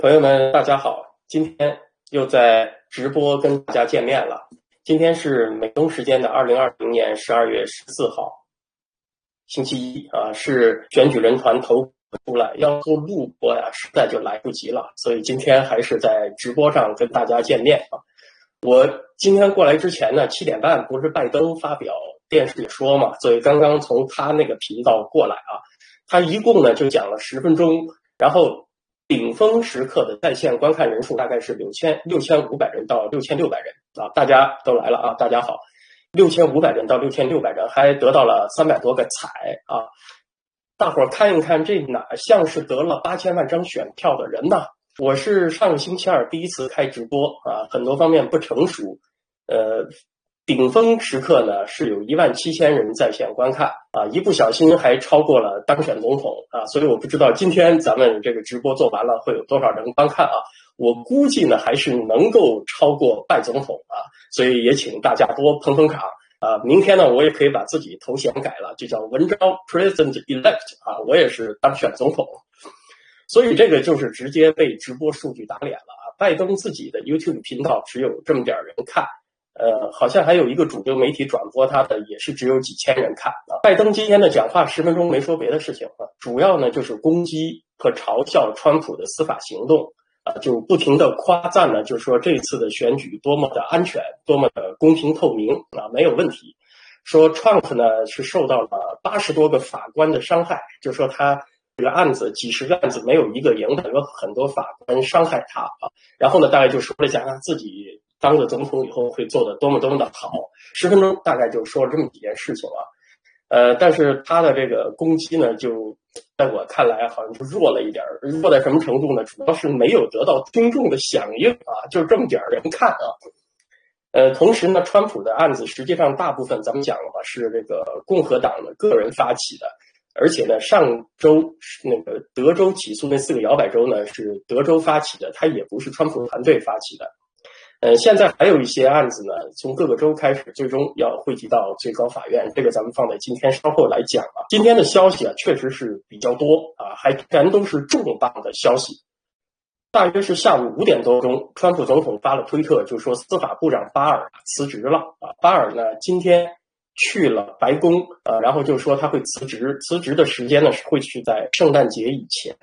朋友们，大家好！今天又在直播跟大家见面了。今天是美东时间的2020年12月14号，星期一啊，是选举人团投出来，要做录播呀，实在就来不及了，所以今天还是在直播上跟大家见面啊。我今天过来之前呢，7点半不是拜登发表电视说嘛，所以刚刚从他那个频道过来啊，他一共呢就讲了10分钟，然后顶峰时刻的在线观看人数大概是6500人到6600人啊，大家都来了啊，大家好，6500人到6600人，还得到了300多个彩啊，大伙儿看一看，这哪像是得了8000万张选票的人呢？我是上个星期二第一次开直播啊，很多方面不成熟，顶峰时刻呢是有17000人在线观看啊，一不小心还超过了当选总统啊，所以我不知道今天咱们这个直播做完了会有多少人观看啊，我估计呢还是能够超过拜总统啊，所以也请大家多捧捧场啊。明天呢我也可以把自己头衔改了，就叫文昭 President Elect 啊，我也是当选总统，所以这个就是直接被直播数据打脸了啊。拜登自己的 YouTube 频道只有这么点人看。好像还有一个主流媒体转播他的，也是只有几千人看啊。拜登今天的讲话10分钟没说别的事情啊，主要呢就是攻击和嘲笑川普的司法行动啊，就不停的夸赞呢，就是说这次的选举多么的安全，多么的公平透明啊，没有问题。说 Trump 呢是受到了80多个法官的伤害，就说他这个案子几十个案子没有一个赢的，有很多法官伤害他啊。然后呢，大概就说了一下他自己当了总统以后会做的多么多么的好，10分钟大概就说了这么几件事情啊。但是他的这个攻击呢，就在我看来好像就弱了一点，弱在什么程度呢？主要是没有得到听众的响应啊，就这么点人看啊。同时呢，川普的案子实际上大部分咱们讲了嘛，是这个共和党的个人发起的，而且呢，上周那个德州起诉那4个摇摆州呢是德州发起的，它也不是川普团队发起的。现在还有一些案子呢，从各个州开始，最终要汇集到最高法院，这个咱们放在今天稍后来讲啊。今天的消息啊，确实是比较多啊，还全都是重磅的消息。大约是下午5点多钟，川普总统发了推特，就说司法部长巴尔辞职了啊。巴尔呢今天去了白宫然后就说他会辞职，辞职的时间呢是会是在圣诞节以前。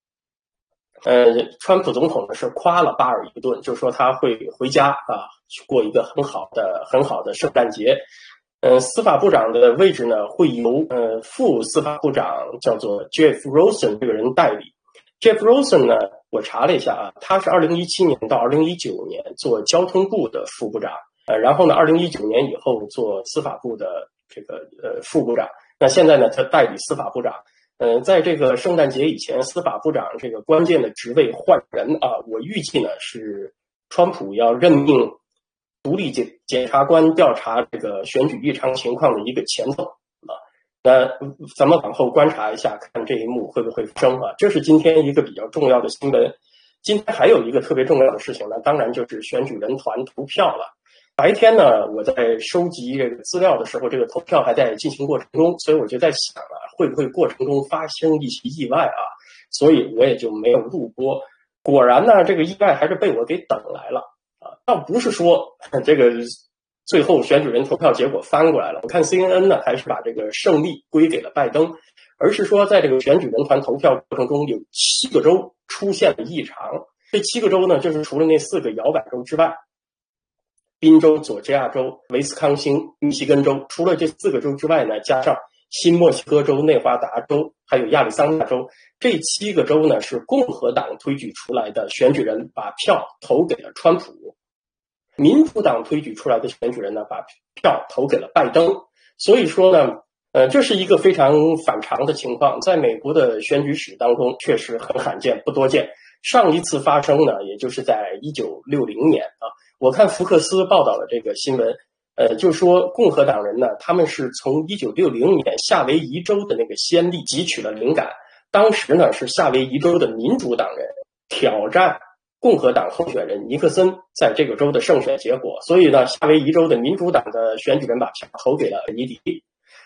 川普总统呢是夸了巴尔一顿，就说他会回家啊，去过一个很好的圣诞节。司法部长的位置呢会由副司法部长叫做 Jeff Rosen 这个人代理。Jeff Rosen 呢，我查了一下啊，他是2017年到2019年做交通部的副部长，然后呢2019年以后做司法部的这个副部长。那现在呢他代理司法部长。在这个圣诞节以前，司法部长这个关键的职位换人啊，我预计呢是川普要任命独立检察官调查这个选举异常情况的一个前奏啊。那咱们往后观察一下，看这一幕会不会发生啊？这是今天一个比较重要的新闻。今天还有一个特别重要的事情呢，当然就是选举人团投票了。白天呢，我在收集这个资料的时候，这个投票还在进行过程中，所以我就在想会不会过程中发生一些意外啊？所以我也就没有录播。果然呢，这个意外还是被我给等来了啊！倒不是说这个最后选举人投票结果翻过来了，我看 CNN 呢还是把这个胜利归给了拜登，而是说在这个选举人团投票过程中有7个州出现了异常。这7个州呢，就是除了那4个摇摆州之外，宾州、佐治亚州、威斯康星、密西根州，除了这4个州之外呢，加上新墨西哥州、内华达州还有亚利桑那州，这7个州呢是共和党推举出来的选举人把票投给了川普，民主党推举出来的选举人呢把票投给了拜登。所以说呢这是一个非常反常的情况，在美国的选举史当中确实很罕见，不多见。上一次发生呢也就是在1960年啊。我看福克斯报道了这个新闻，就说共和党人呢，他们是从1960年夏威夷州的那个先例汲取了灵感。当时呢是夏威夷州的民主党人挑战共和党候选人尼克森在这个州的胜选结果，所以呢夏威夷州的民主党的选举人把票投给了尼迪。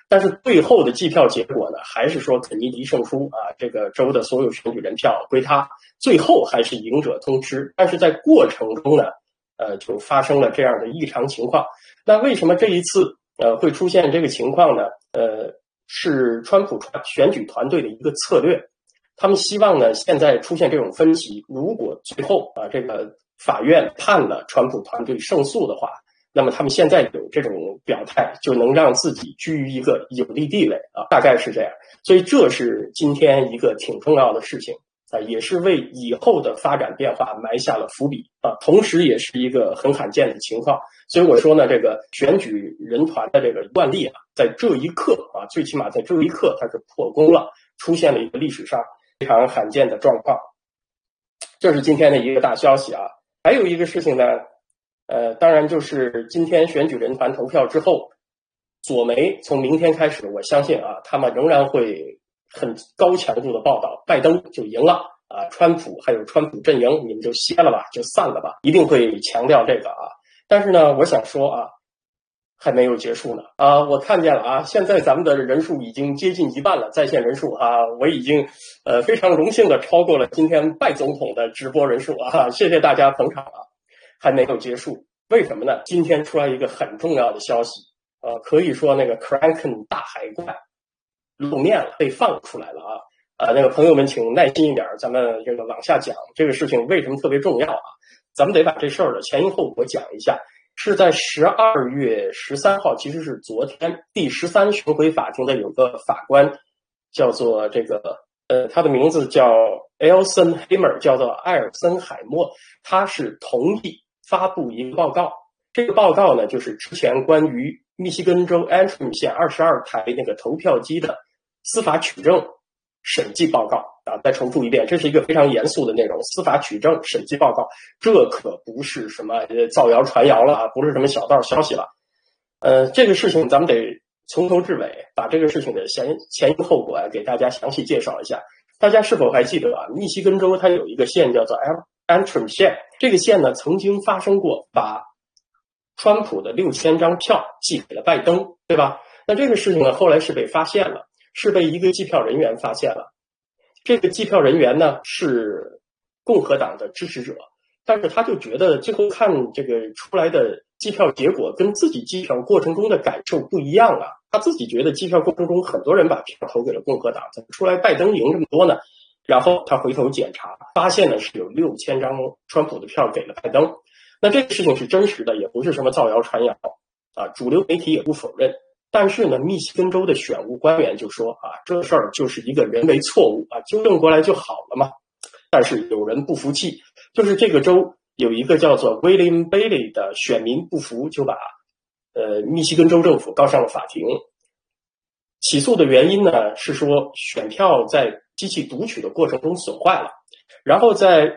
但是最后的计票结果呢，还是说肯尼迪胜出啊，这个州的所有选举人票归他，最后还是赢者通吃。但是在过程中呢，就发生了这样的异常情况。那为什么这一次会出现这个情况呢？是川普选举团队的一个策略。他们希望呢，现在出现这种分歧，如果最后这个法院判了川普团队胜诉的话，那么他们现在有这种表态，就能让自己居于一个有利地位啊，大概是这样。所以这是今天一个挺重要的事情啊，也是为以后的发展变化埋下了伏笔啊，同时也是一个很罕见的情况。所以我说呢，这个选举人团的这个惯例啊，在这一刻啊，最起码在这一刻它是破功了，出现了一个历史上非常罕见的状况。这是今天的一个大消息啊。还有一个事情呢，当然就是今天选举人团投票之后，左媒从明天开始，我相信啊，他们仍然会很高强度的报道拜登就赢了啊，川普还有川普阵营你们就歇了吧，就散了吧，一定会强调这个啊。但是呢，我想说啊，还没有结束呢啊！我看见了啊，现在咱们的人数已经接近1万了，在线人数啊，我已经非常荣幸的超过了今天拜总统的直播人数啊！谢谢大家捧场啊！还没有结束，为什么呢？今天出来一个很重要的消息，可以说那个 Kraken 大海怪露面了，被放出来了啊！那个朋友们请耐心一点，咱们这个往下讲这个事情为什么特别重要啊？咱们得把这事儿的前因后果讲一下。是在12月13号，其实是昨天，第13巡回法庭的有个法官叫做这个他的名字叫 Elson Hammer， 叫做艾尔森海默，他是同意发布一个报告。这个报告呢，就是之前关于密西根州 Antrim 县22台那个投票机的司法取证审计报告啊，再重复一遍，这是一个非常严肃的内容，司法取证审计报告，这可不是什么造谣传谣了啊，不是什么小道消息了。这个事情咱们得从头至尾把这个事情的前因后果给大家详细介绍一下。大家是否还记得啊？密西根州它有一个县叫做 Antrim 县，这个县呢曾经发生过把川普的6000张票寄给了拜登，对吧？那这个事情呢后来是被发现了。是被一个计票人员发现了，这个计票人员呢是共和党的支持者，但是他就觉得最后看这个出来的计票结果跟自己计票过程中的感受不一样啊，他自己觉得计票过程中很多人把票投给了共和党，怎么出来拜登赢这么多呢？然后他回头检查，发现呢是有6000张川普的票给了拜登。那这个事情是真实的，也不是什么造谣传谣啊，主流媒体也不否认。但是呢，密西根州的选务官员就说啊，这事儿就是一个人为错误啊，纠正过来就好了嘛。但是有人不服气，就是这个州有一个叫做 William Bailey 的选民不服，就把密西根州政府告上了法庭。起诉的原因呢是说选票在机器读取的过程中损坏了，然后在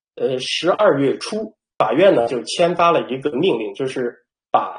12月初，法院呢就签发了一个命令，就是把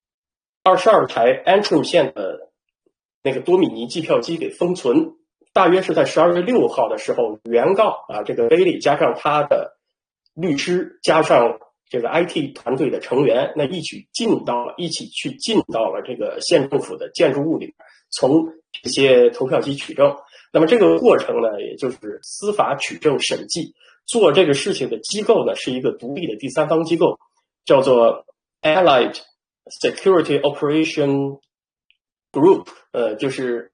22台 Antrim 县的那个多米尼计票机给封存，大约是在12月6号的时候，原告啊，这个 Bailey 加上他的律师加上这个 IT 团队的成员，那一起进到了这个县政府的建筑物里面，从这些投票机取证。那么这个过程呢，也就是司法取证审计，做这个事情的机构呢是一个独立的第三方机构，叫做 Allied Security Operation Group， 就是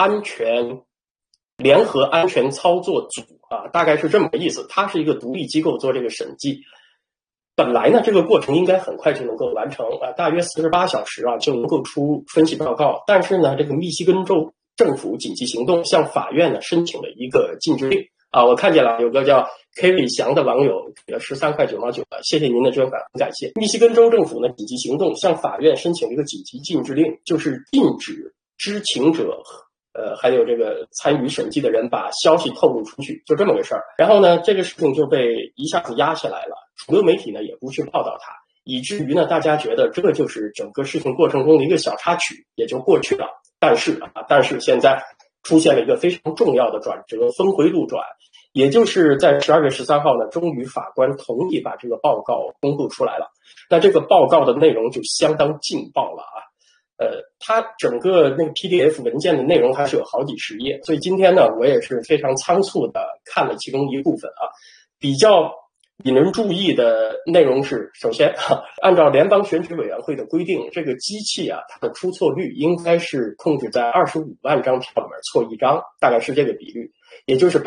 联合安全操作组啊，大概是这么个意思。它是一个独立机构做这个审计。本来呢，这个过程应该很快就能够完成啊，大约48小时啊就能够出分析报告。但是呢，这个密西根州政府紧急行动向法院呢申请了一个禁制令啊。我看见了有个叫 K 李翔的网友给了13.9块9毛9，谢谢您的捐款，很感谢。密西根州政府呢紧急行动向法院申请了一个紧急禁制令，就是禁止知情者还有这个参与审计的人把消息透露出去，就这么个事儿。然后呢，这个事情就被一下子压下来了，主流媒体呢也不去报道它，以至于呢大家觉得这就是整个事情过程中的一个小插曲，也就过去了。但是现在出现了一个非常重要的转折，峰回路转，也就是在12月13号呢，终于法官同意把这个报告公布出来了。那这个报告的内容就相当劲爆了啊！ 它整个那个 PDF 文件的内容还是有好几十页，所以今天呢，我也是非常仓促的看了其中一部分啊。比较引人注意的内容是，首先按照联邦选举委员会的规定，这个机器啊，它的出错率应该是控制在25万张票里面错一张，大概是这个比率，也就是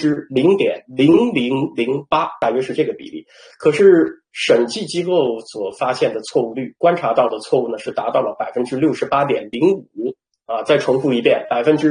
0.0008%，大约是这个比例。可是审计机构所发现的错误率，观察到的错误呢，是达到了68.05%啊。再重复一遍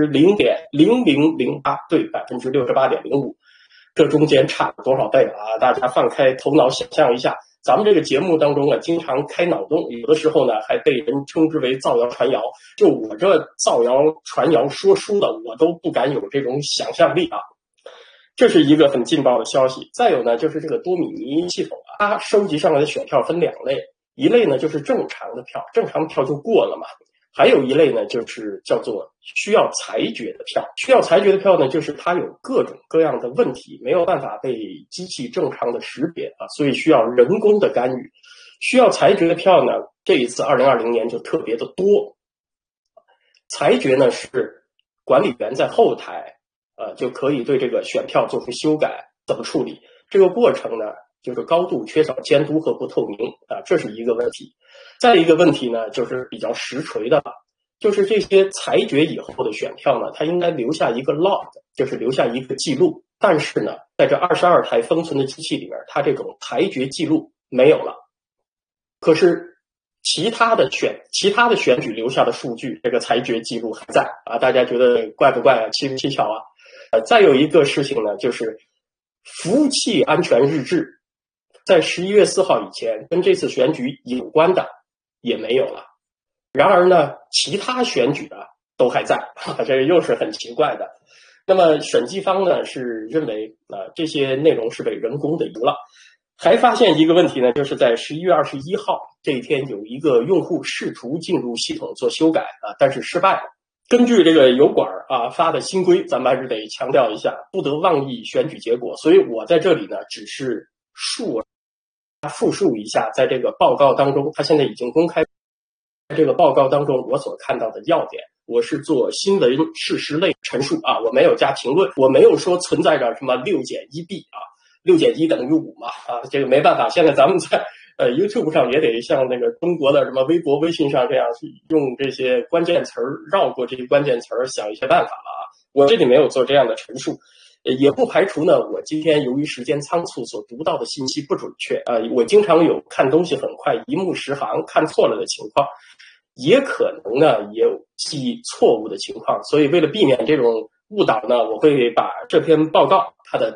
，0.0008%对68.05%。这中间差了多少倍啊？大家放开头脑想象一下，咱们这个节目当中啊，经常开脑洞，有的时候呢还被人称之为造谣传谣。就我这造谣传谣说书的，我都不敢有这种想象力啊。这是一个很劲爆的消息。再有呢，就是这个多米尼系统啊，它收集上来的选票分两类，一类呢就是正常的票，正常的票就过了嘛。还有一类呢，就是叫做需要裁决的票。需要裁决的票呢，就是它有各种各样的问题，没有办法被机器正常的识别啊，所以需要人工的干预。需要裁决的票呢，这一次2020年就特别的多。裁决呢是管理员在后台就可以对这个选票做出修改，怎么处理？这个过程呢，就是高度缺少监督和不透明啊，这是一个问题。再一个问题呢，就是比较实锤的，就是这些裁决以后的选票呢，它应该留下一个 log， 就是留下一个记录。但是呢，在这22台封存的机器里面，它这种裁决记录没有了。可是其他的选举留下的数据，这个裁决记录还在啊，大家觉得怪不怪啊？蹊不蹊跷啊？再有一个事情呢，就是服务器安全日志，在11月4号以前跟这次选举有关的也没有了。然而呢，其他选举啊都还在，这个又是很奇怪的。那么审计方呢是认为这些内容是被人工的移了。还发现一个问题呢，就是在11月21号这一天，有一个用户试图进入系统做修改但是失败了。根据这个油管发的新规，咱们还是得强调一下，不得妄议选举结果。所以我在这里呢，只是复述一下，在这个报告当中，它现在已经公开。在这个报告当中，我所看到的要点，我是做新闻事实类陈述我没有加评论，我没有说存在着什么6减1弊6减1等于5嘛这个没办法。现在咱们在YouTube 上也得像那个中国的什么微博、微信上这样用这些关键词绕过这些关键词想一些办法了我这里没有做这样的陈述。也不排除呢，我今天由于时间仓促所读到的信息不准确我经常有看东西很快一目十行看错了的情况，也可能呢也有记忆错误的情况，所以为了避免这种误导呢，我会把这篇报告它的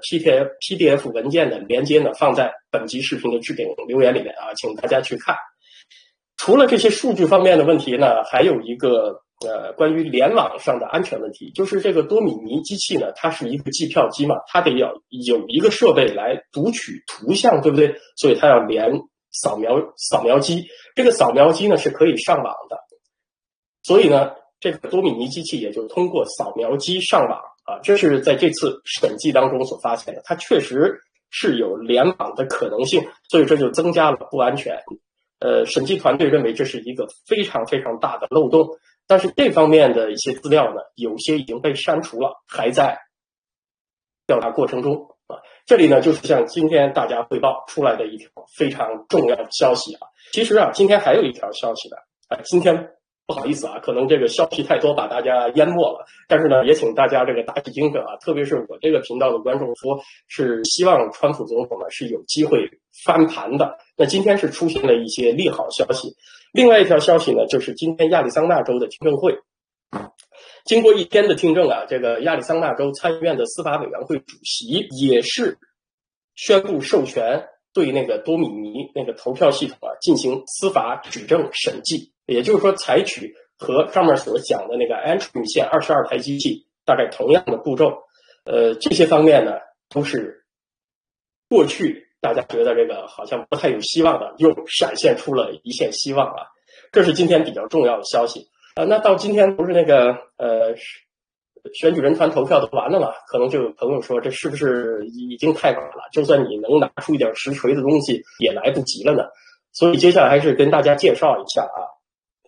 PDF 文件的连接呢放在本集视频的置顶留言里面请大家去看。除了这些数据方面的问题呢，还有一个关于联网上的安全问题，就是这个多米尼机器呢，它是一个计票机嘛，它得要有一个设备来读取图像，对不对？所以它要连扫描机，这个扫描机呢是可以上网的，所以呢，这个多米尼机器也就通过扫描机上网这是在这次审计当中所发现的，它确实是有联网的可能性，所以这就增加了不安全。审计团队认为这是一个非常非常大的漏洞，但是这方面的一些资料呢，有些已经被删除了，还在调查过程中这里呢，就是向今天大家汇报出来的一条非常重要的消息其实今天还有一条消息的今天不好意思可能这个消息太多把大家淹没了，但是呢，也请大家这个打起精神特别是我这个频道的观众说是希望川普总统呢是有机会翻盘的。那今天是出现了一些利好消息。另外一条消息呢，就是今天亚利桑那州的听证会经过一天的听证这个亚利桑那州参议院的司法委员会主席也是宣布授权对那个多米尼那个投票系统进行司法指证审计，也就是说采取和上面所讲的那个 Antrim 县22台机器大概同样的步骤。这些方面呢，都是过去大家觉得这个好像不太有希望的，又闪现出了一线希望这是今天比较重要的消息那到今天不是那个选举人团投票都完了嘛？可能就有朋友说这是不是已经太晚了？就算你能拿出一点实锤的东西，也来不及了呢。所以接下来还是跟大家介绍一下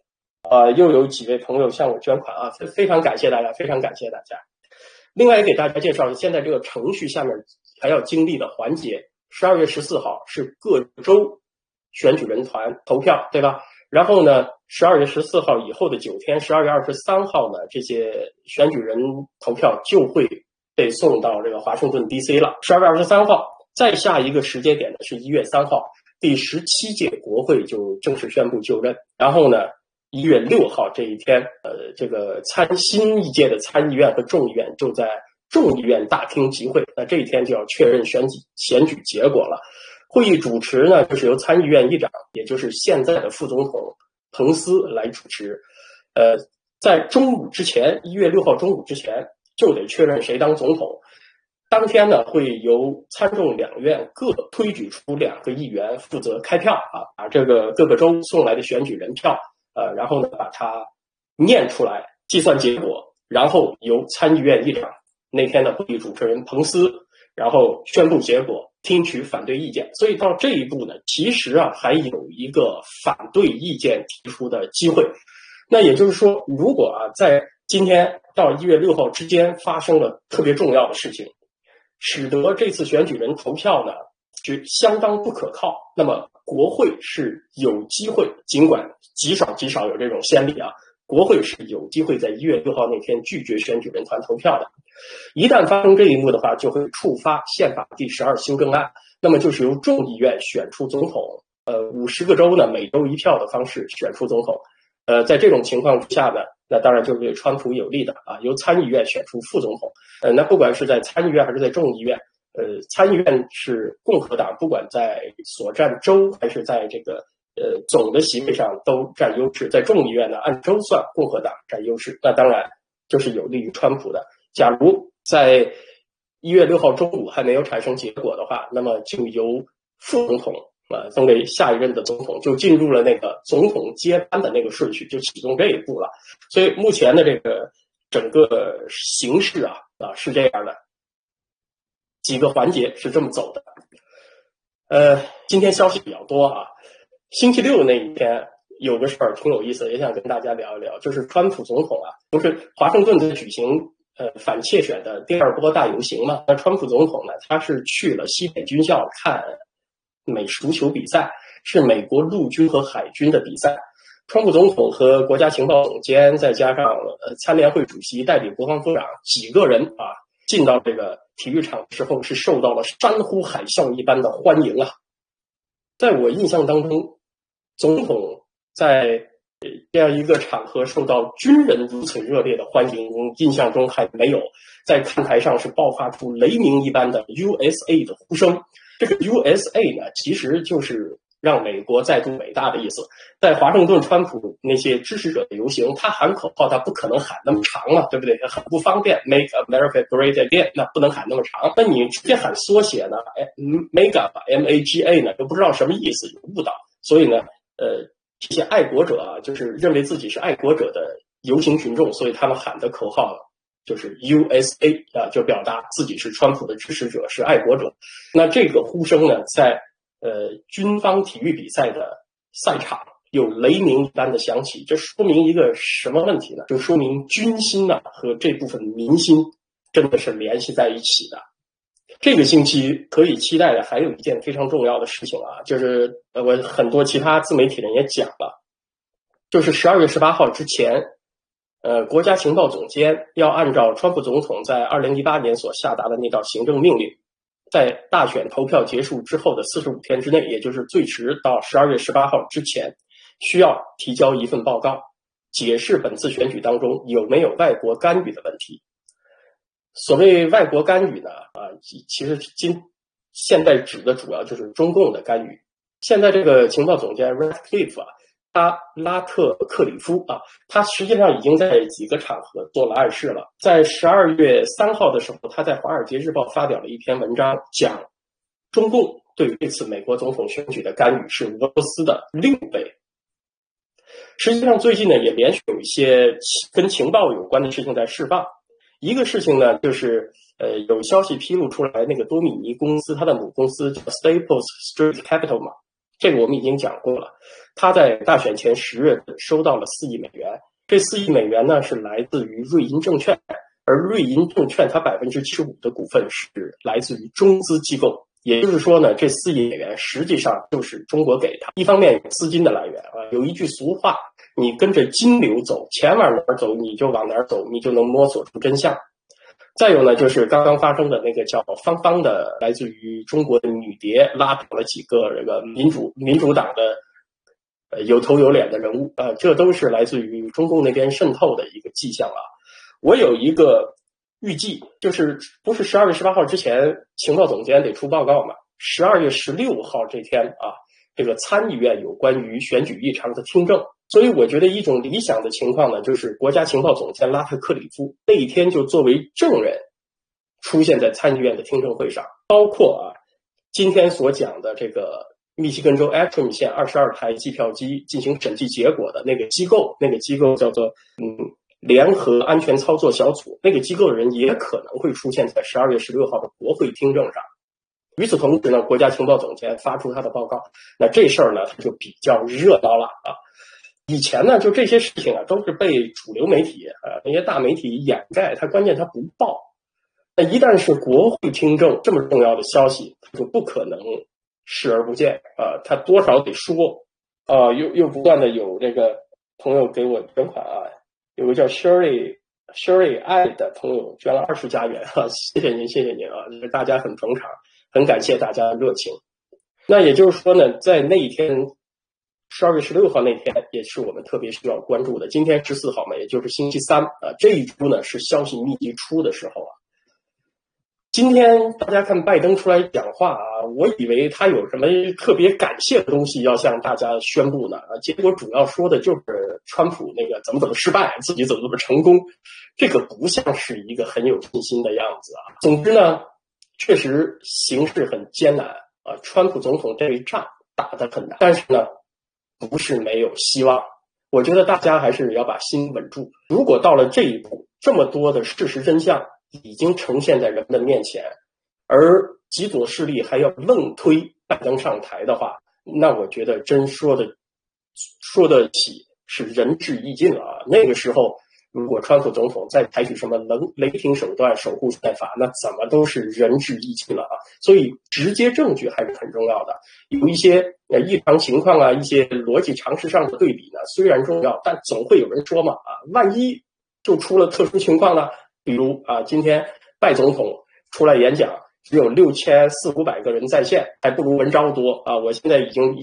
又有几位朋友向我捐款啊，非常感谢大家，非常感谢大家。另外也给大家介绍现在这个程序下面还要经历的环节，12月14号是各州选举人团投票，对吧？然后呢，12月14号以后的9天，12月23号呢，这些选举人投票就会被送到这个华盛顿 DC 了。12月23号，再下一个时间点呢是1月3号，第17届国会就正式宣布就任。然后呢，1月6号这一天，这个新一届的参议院和众议院就在众议院大厅集会，那这一天就要确认选举结果了。会议主持呢，就是由参议院议长，也就是现在的副总统彭斯来主持。在中午之前，1月6号中午之前就得确认谁当总统。当天呢，会由参众两院各推举出2个议员负责开票啊，把这个各个州送来的选举人票，然后呢把它念出来，计算结果，然后由参议院议长那天的会议主持人彭斯，然后宣布结果，听取反对意见。所以到这一步呢，其实还有一个反对意见提出的机会。那也就是说，如果在今天到1月6号之间发生了特别重要的事情，使得这次选举人投票呢就相当不可靠，那么国会是有机会，尽管极少有这种先例国会是有机会在1月6号那天拒绝选举人团投票的。一旦发生这一幕的话，就会触发宪法第12修正案，那么就是由众议院选出总统，50个州呢每州一票的方式选出总统。在这种情况之下呢，那当然就是对川普有利的由参议院选出副总统。那不管是在参议院还是在众议院，参议院是共和党，不管在所占州还是在这个总的席位上都占优势。在众议院呢，按州算，共和党占优势，那当然就是有利于川普的。假如在1月6号中午还没有产生结果的话，那么就由副总统送给下一任的总统，就进入了那个总统接班的那个顺序，就启动这一步了。所以目前的这个整个形势是这样的，几个环节是这么走的。今天消息比较多星期六那一天有个事儿挺有意思，也想跟大家聊一聊，就是川普总统不是华盛顿在举行反窃选的第2波大游行嘛？那川普总统呢，他是去了西北军校看美式足球比赛，是美国陆军和海军的比赛。川普总统和国家情报总监再加上参联会主席代理国防部长几个人进到这个体育场之后，是受到了山呼海啸一般的欢迎在我印象当中，总统在这样一个场合受到军人如此热烈的欢迎，印象中还没有。在看台上是爆发出雷鸣一般的 USA 的呼声。这个 USA 呢，其实就是让美国再度伟大的意思。在华盛顿川普那些支持者的游行，他喊口号他不可能喊那么长嘛，对不对？很不方便 Make America Great Again， 那不能喊那么长。那你直接喊缩写呢，MAGA MAGA 呢，又不知道什么意思，有误导。所以呢这些爱国者就是认为自己是爱国者的游行群众，所以他们喊的口号就是 USA 就表达自己是川普的支持者，是爱国者。那这个呼声呢，在军方体育比赛的赛场有雷鸣一般的响起，这说明一个什么问题呢？就说明军心和这部分民心真的是联系在一起的。这个星期可以期待的还有一件非常重要的事情就是我很多其他自媒体人也讲了，就是12月18号之前国家情报总监要按照川普总统在2018年所下达的那道行政命令，在大选投票结束之后的45天之内，也就是最迟到12月18号之前，需要提交一份报告，解释本次选举当中有没有外国干预的问题。所谓外国干预呢其实现在指的主要就是中共的干预。现在这个情报总监 Ratcliffe拉特克里夫他实际上已经在几个场合做了暗示了。在12月3号的时候，他在《华尔街日报》发表了一篇文章，讲中共对这次美国总统选举的干预是俄罗斯的6倍。实际上最近呢，也连续有一些跟情报有关的事情在释放。一个事情呢，就是有消息披露出来，那个多米尼公司它的母公司叫 Staples Street Capital 嘛， 这个我们已经讲过了。他在大选前10月份收到了4亿美元，这4亿美元呢是来自于瑞银证券，而瑞银证券它75%的股份是来自于中资机构。也就是说呢，这4亿美元实际上就是中国给他。一方面有资金的来源啊，有一句俗话，你跟着金流走，钱往哪儿走你就往哪儿走，你就能摸索出真相。再有呢，就是刚刚发生的那个叫芳芳的来自于中国的女谍，拉倒了几个这个民主党的有头有脸的人物啊，这都是来自于中共那边渗透的一个迹象啊。我有一个预计，就是不是12月18号之前情报总监得出报告嘛？12月16号这天啊，这个参议院有关于选举异常的听证。所以我觉得一种理想的情况呢，就是国家情报总监拉特克里夫那一天就作为证人出现在参议院的听证会上，包括今天所讲的这个密西根州 Antrim 县22台计票机进行审计结果的那个机构叫做联合安全操作小组，那个机构的人也可能会出现在12月16号的国会听证上。与此同时呢，国家情报总监发出他的报告，那这事儿呢他就比较热闹了啊。以前呢，就这些事情啊，都是被主流媒体那些大媒体掩盖，它关键它不报。那一旦是国会听证这么重要的消息，就不可能视而不见啊，他多少得说啊。又不断的有这个朋友给我捐款啊，有个叫 Sherry I 的朋友捐了20加元啊，谢谢您啊，大家很捧场，很感谢大家的热情。那也就是说呢，在那一天12月16号那天也是我们特别需要关注的。今天14号嘛，也就是星期三啊，这一周呢是消息密集出的时候啊。今天大家看拜登出来讲话啊，我以为他有什么特别感谢的东西要向大家宣布呢啊，结果主要说的就是川普那个怎么失败，自己怎么成功，这个不像是一个很有信心的样子啊。总之呢，确实形势很艰难啊，川普总统这一仗打得很难，但是呢不是没有希望。我觉得大家还是要把心稳住。如果到了这一步，这么多的事实真相已经呈现在人们面前，而极左势力还要愣推拜登上台的话，那我觉得真说得起是仁至义尽了啊。那个时候如果川普总统再采取什么雷霆手段守护宪法，那怎么都是仁至义尽了啊。所以直接证据还是很重要的。有一些异常情况啊，一些逻辑常识上的对比呢，虽然重要，但总会有人说嘛啊，万一就出了特殊情况呢？比如啊，今天拜总统出来演讲，只有6400-500个人在线，还不如文章多啊！我现在已经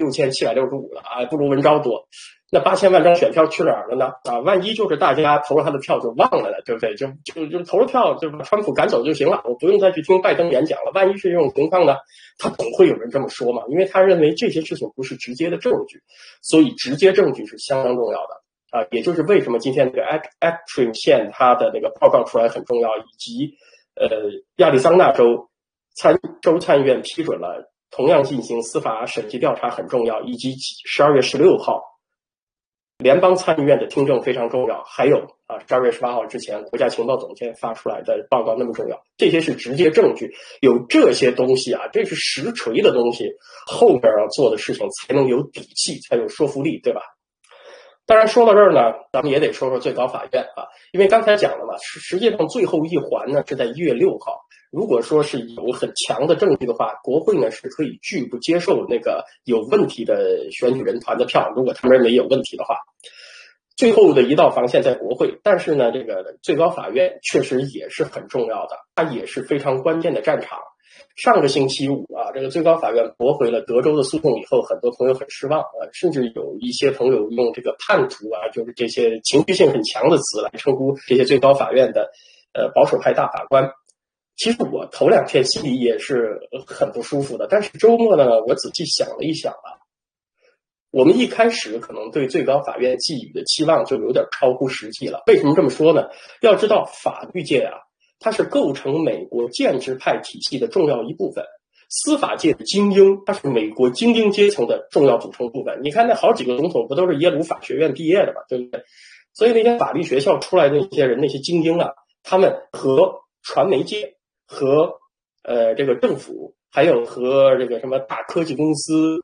16765了啊，不如文章多。那8000万张选票去哪儿了呢？啊，万一就是大家投了他的票就忘了，对不对？就投了票就把川普赶走就行了，我不用再去听拜登演讲了。万一是这种情况呢？他总会有人这么说嘛，因为他认为这些事情不是直接的证据，所以直接证据是相当重要的。也就是为什么今天这个 Antrim 县它的那个报告出来很重要，以及亚利桑那州参议院批准了同样进行司法审计调查很重要，以及12月16号联邦参议院的听证非常重要，还有12月18号之前国家情报总监发出来的报告那么重要，这些是直接证据。有这些东西啊，这是实锤的东西，后边要做的事情才能有底气，才有说服力，对吧？当然说到这儿呢，咱们也得说说最高法院啊，因为刚才讲了嘛，实际上最后一环呢是在1月6号。如果说是有很强的证据的话，国会呢是可以拒不接受那个有问题的选举人团的票，如果他们认为有问题的话。最后的一道防线在国会，但是呢，这个最高法院确实也是很重要的，它也是非常关键的战场。上个星期五啊，这个最高法院驳回了德州的诉讼以后，很多朋友很失望啊，甚至有一些朋友用这个叛徒啊，就是这些情绪性很强的词来称呼这些最高法院的保守派大法官。其实我头2天心里也是很不舒服的，但是周末呢，我仔细想了一想啊，我们一开始可能对最高法院寄予的期望就有点超乎实际了。为什么这么说呢？要知道法律界啊，它是构成美国建制派体系的重要一部分，司法界的精英，它是美国精英阶层的重要组成部分。你看那好几个总统不都是耶鲁法学院毕业的嘛，对不对？所以那些法律学校出来的那些人，那些精英啊，他们和传媒界和这个政府，还有和这个什么大科技公司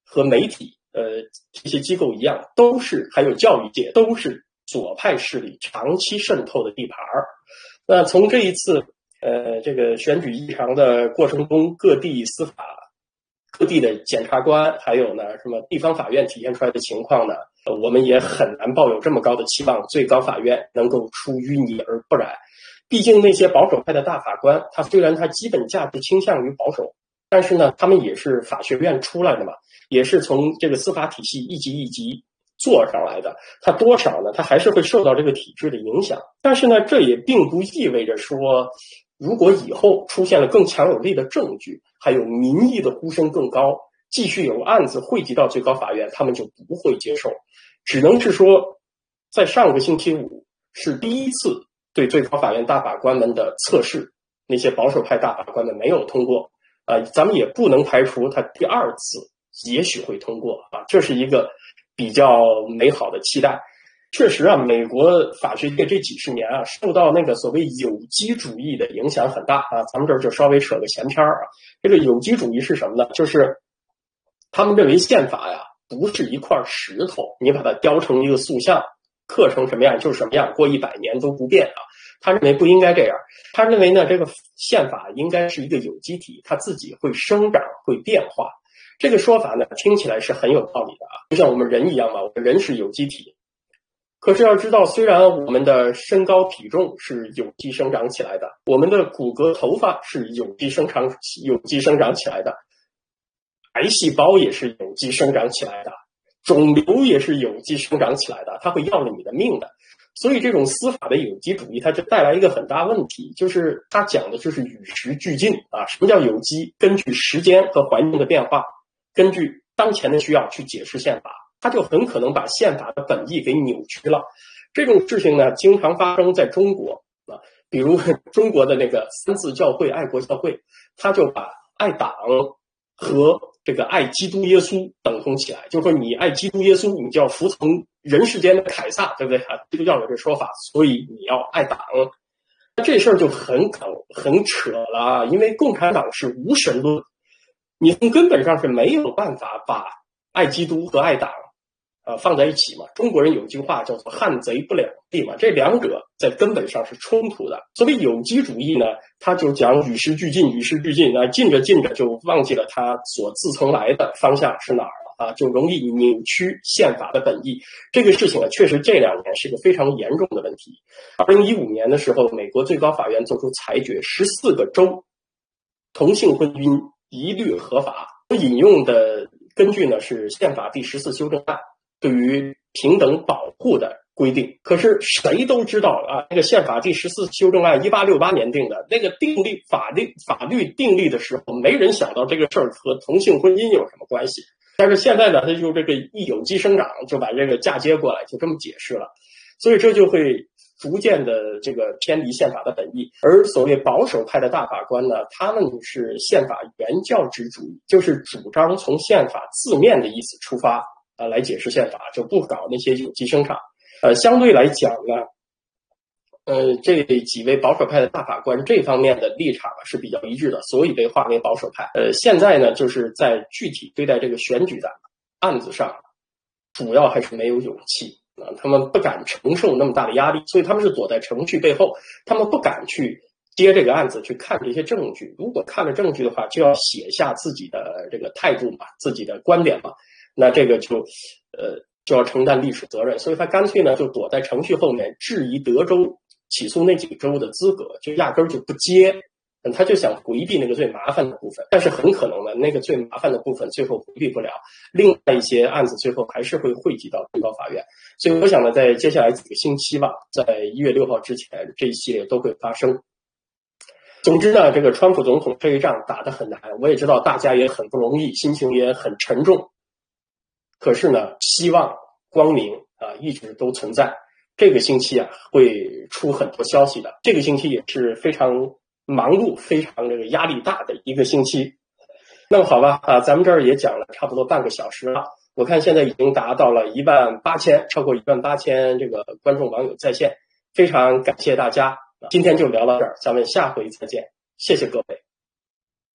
和媒体这些机构一样，还有教育界都是左派势力长期渗透的地盘。那从这一次这个选举异常的过程中，各地的检察官还有呢什么地方法院体现出来的情况呢，我们也很难抱有这么高的期望，最高法院能够出淤泥而不染。毕竟那些保守派的大法官，虽然他基本价值倾向于保守，但是呢，他们也是法学院出来的嘛，也是从这个司法体系一级一级做上来的，他多少呢，他还是会受到这个体制的影响。但是呢，这也并不意味着说，如果以后出现了更强有力的证据，还有民意的呼声更高，继续有案子汇集到最高法院，他们就不会接受。只能是说，在上个星期五是第一次对最高法院大法官们的测试，那些保守派大法官们没有通过，咱们也不能排除他第二次也许会通过啊，这是一个比较美好的期待。确实啊，美国法学界这几十年啊，受到那个所谓有机主义的影响很大啊。咱们这儿就稍微扯个闲篇啊。这个有机主义是什么呢？就是他们认为宪法呀不是一块石头，你把它雕成一个塑像，刻成什么样就是什么样，过100年都不变啊。他认为不应该这样，他认为呢，这个宪法应该是一个有机体，它自己会生长，会变化。这个说法呢，听起来是很有道理的啊，就像我们人一样嘛，我们人是有机体。可是要知道，虽然我们的身高体重是有机生长起来的，我们的骨骼头发是有机生长起来的，癌细胞也是有机生长起来的，肿瘤也是有机生长起来的，它会要了你的命的。所以这种司法的有机主义，它就带来一个很大问题，就是它讲的就是与时俱进啊。什么叫有机？根据时间和环境的变化，根据当前的需要去解释宪法，它就很可能把宪法的本意给扭曲了。这种事情呢，经常发生在中国啊，比如中国的那个三自教会、爱国教会，他就把爱党和这个爱基督耶稣等同起来，就是说你爱基督耶稣，你就要服从人世间的凯撒，对不对啊？基督教有这说法，所以你要爱党。那这事儿就很扯了，因为共产党是无神论，你从根本上是没有办法把爱基督和爱党放在一起嘛。中国人有句话叫做汉贼不两立嘛，这两者在根本上是冲突的。所谓有机主义呢，他就讲与时俱进，与时俱进啊，进着进着就忘记了他所自从来的方向是哪儿了啊，就容易扭曲宪法的本意。这个事情呢，确实这2年是个非常严重的问题。2015年的时候，美国最高法院做出裁决，14个州同性婚姻一律合法，引用的根据呢是宪法第14修正案对于平等保护的规定。可是谁都知道啊，那个宪法第14修正案1868年定的，那个法律订立的时候，没人想到这个事儿和同性婚姻有什么关系。但是现在呢，他就这个一有机生长就把这个嫁接过来，就这么解释了。所以这就会逐渐的这个偏离宪法的本意。而所谓保守派的大法官呢，他们是宪法原教旨主义，就是主张从宪法字面的意思出发来解释宪法，就不搞那些有机生产。相对来讲呢，这几位保守派的大法官这方面的立场是比较一致的，所以被划为保守派。现在呢，就是在具体对待这个选举的案子上，主要还是没有勇气啊，他们不敢承受那么大的压力，所以他们是躲在程序背后，他们不敢去接这个案子，去看这些证据。如果看了证据的话，就要写下自己的这个态度嘛，自己的观点嘛，那这个就要承担历史责任。所以他干脆呢就躲在程序后面，质疑德州起诉那几个州的资格，就压根儿就不接。他就想回避那个最麻烦的部分，但是很可能呢，那个最麻烦的部分最后回避不了，另外一些案子最后还是会汇集到最高法院。所以我想呢，在接下来几个星期吧，在1月6号之前，这一系列都会发生。总之呢，这个川普总统这一仗打得很难，我也知道大家也很不容易，心情也很沉重。可是呢，希望光明一直都存在。这个星期会出很多消息的，这个星期也是非常忙碌、非常这个压力大的一个星期。那么好吧咱们这儿也讲了差不多半个小时了，我看现在已经达到了18000，超过18000这个观众网友在线，非常感谢大家。今天就聊到这儿，咱们下回再见，谢谢各位。